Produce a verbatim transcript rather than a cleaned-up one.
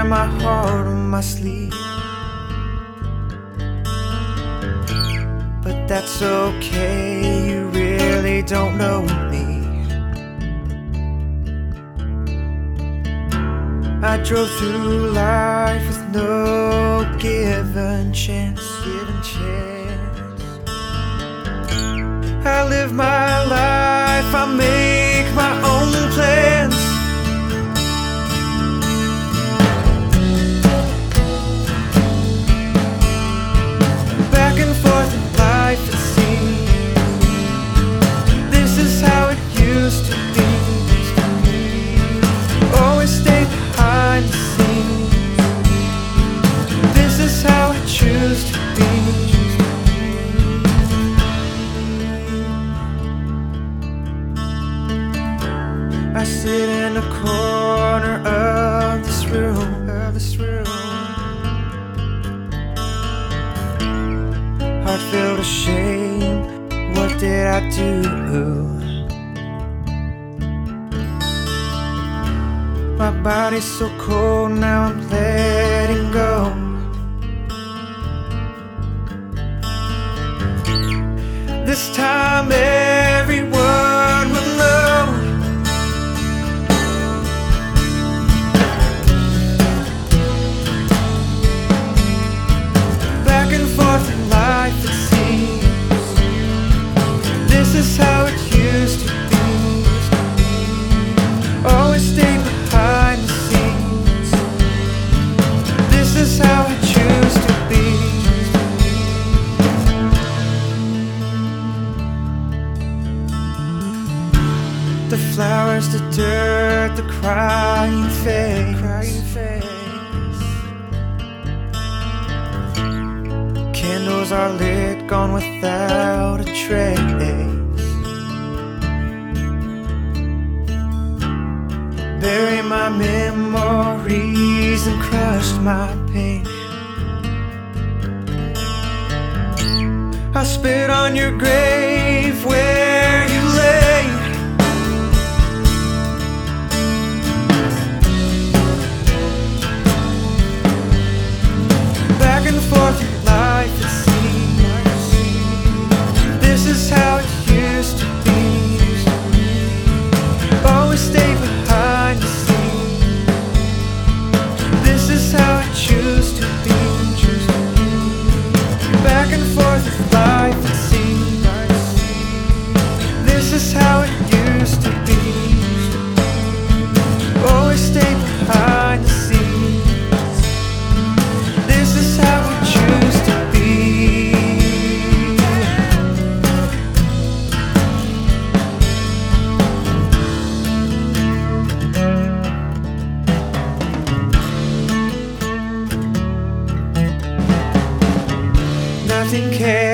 my heart on my sleeve. But that's okay, you really don't know me. I drove through life with no given chance, given chance. I live my life, I make my own plans. Back and forth in life it seems. This is how it used to be. Always stay behind the scenes. This is how I choose to be. I sit in a corner of this room, of this room. Heart filled with shame. What did I do? My body's so cold, now I'm letting go. This time everyone will know. Back and forth in life it seems. This is how it used to be. Always stay behind the scenes. This is how I choose to be. The flowers, the dirt, the crying face, crying face. Candles are lit, gone without a trace. Bury my memories and crushed my pain. I spit on your grave where you lay. Back and forth in life it seems. This is how it used to be. Always stay behind the scenes. This is how I choose to be. Back and forth in life it seems. This is how it used to be. Always stay behind the scenes. This is how we choose to be. Nothing cares.